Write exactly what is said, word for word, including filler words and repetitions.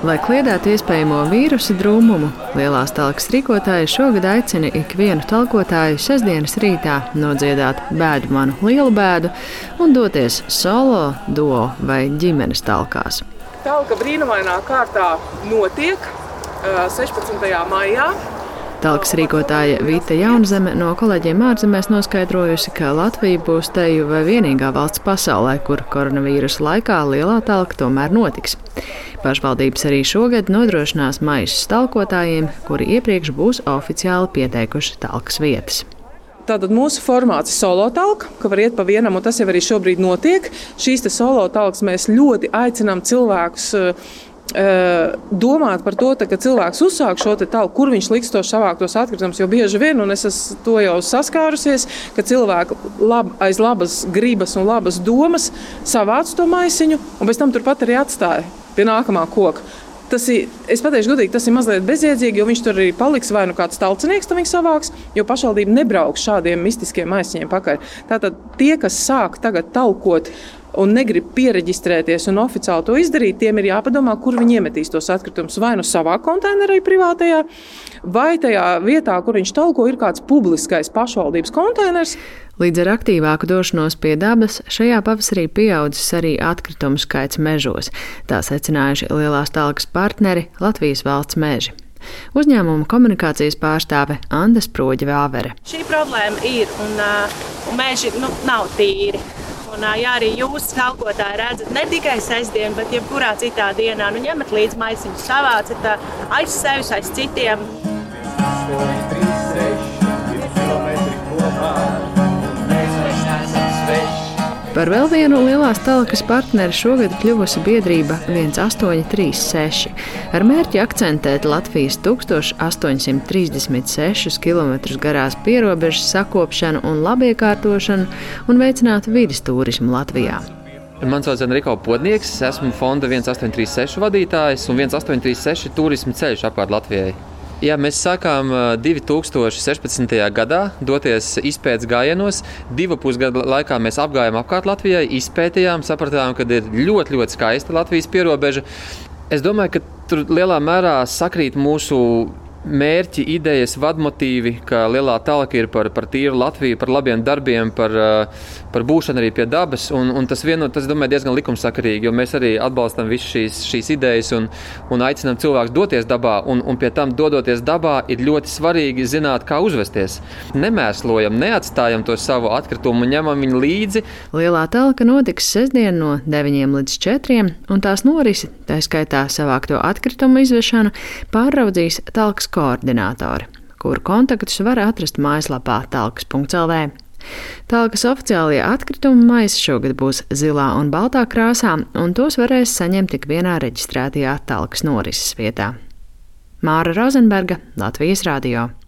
Lai kliedētu iespējamo vīrusa drūmumu, Lielās talkas rīkotāji šogad aicina ikvienu talkotāju sestdienas rītā nodziedāt bēdu manu lielu bēdu un doties solo, duo vai ģimenes talkās. Talka brīnumainā kārtā notiek sešpadsmitajā maijā. Talkas rīkotāja Vita Jaunzeme no kolēģiem ārzemēs noskaidrojusi, ka Latvija būs teju vai vienīgā valsts pasaulē, kur koronavīrusa laikā lielā talka tomēr notiks. Pašvaldības arī šogad nodrošinās maisus talkotājiem, kuri iepriekš būs oficiāli pieteikuši talkas vietas. Tātad mūsu formāts ir solo talka, ka var iet pa vienam, un tas jau arī šobrīd notiek. Šīs te solo talkas mēs ļoti aicinām cilvēkus domāt par to, ka cilvēks uzsāk šo te talku, kur viņš liks tos savāktos atkritumus, jo bieži vien, un es esmu to jau saskārusies, ka cilvēki lab, aiz labas gribas un labas domas savāc to maisiņu, un pēc tam turpat arī atstāja pie nākamā koka. Tas ir, es pateikšu godīgi, tas ir mazliet bezjēdzīgi, jo viņš tur arī paliks vai nu kāds talcinieks tam viņš savāks, jo pašvaldība nebrauks šādiem mistiskiem maisiņiem pakaļ. Tātad tie, kas sāk tagad talkot un negrib piereģistrēties un oficiāli to izdarīt, tiem ir jāpadomā, kur viņi iemetīs tos atkritumus. Vai nu savā konteinerī privātajā, vai tajā vietā, kur viņš talko, ir kāds publiskais pašvaldības konteiners. Līdz ar aktīvāku došanos pie dabas, šajā pavasarī pieaudzis arī atkritumu skaits mežos. Tā secinājuši Lielās talkas partneri Latvijas valsts meži. Uzņēmuma komunikācijas pārstāve Anda Sproģa-Vāvere. Šī problēma ir, un, un meži nu, nav tīri. Un, ja arī jūs, talkotāji, redzat ne tikai sestdien, bet jebkurā citā dienā, nu ņemat līdz maisiņus, savācat aiz sevis, aiz citiem. Par vēl vienu Lielās talkas partneri šogad kļuvusi biedrība viens astoņi trīs seši ar mērķi akcentēt Latvijas tūkstoš astoņsimt trīsdesmit sešus kilometrus garās pierobežas sakopšanu un labiekārtošanu un veicināt vides turismu Latvijā. Mans vārds ir Riko Podnieks, esmu fonda viens astoņi trīs seši vadītājs un viens astoņi trīs seši turisma ceļš apkārt Latvijai. Jā, mēs sākām divi tūkstoši sešpadsmitajā gadā doties izpētes gājienos. Divu pusgadu laikā mēs apgājām apkārt Latvijai, izpētījām, sapratām, ka ir ļoti, ļoti skaista Latvijas pierobeža. Es domāju, ka tur lielā mērā sakrīt mūsu mērķi, idejas, vadmotīvi, ka Lielā talka ir par, par tīru Latviju, par labiem darbiem, par, par būšanu arī pie dabas. Un, un tas, vien, tas, domāju, diezgan likumsakarīgi, jo mēs arī atbalstam visu šīs, šīs idejas un, un aicinām cilvēkus doties dabā. Un, un pie tam, dodoties dabā, ir ļoti svarīgi zināt, kā uzvesties. Nemēslojam, neatstājam to savu atkritumu, ņemam viņu līdzi. Lielā talka notiks sestdien no deviņiem līdz četriem, un tās norisi, tā skaitā savākto atkritumu izvešanu, pārraudzīs talkas koordinātori, kuru kontaktus var atrast mājaslapā talkas punkts el vē. Talkas oficiālie atkritumu maisi šogad būs zilā un baltā krāsā, un tos varēs saņemt tik vienā reģistrētajā talkas norises vietā. Māra Rozenberga, Latvijas radio.